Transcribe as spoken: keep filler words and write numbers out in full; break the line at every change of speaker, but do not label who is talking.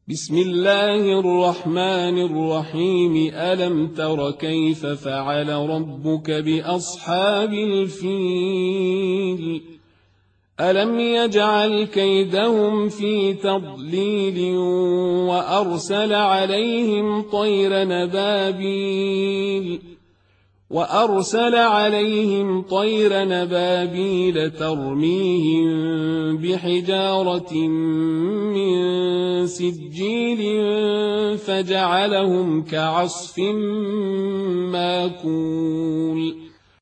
بسم الله الرحمن الرحيم. ألم تر كيف فعل ربك بأصحاب الفيل؟ ألم يجعل كيدهم في تضليل وأرسل عليهم طير نبابيل وأرسل عليهم طير نبابيل ترميهم بحجارة من سجيل فجعلهم كعصف ماكول.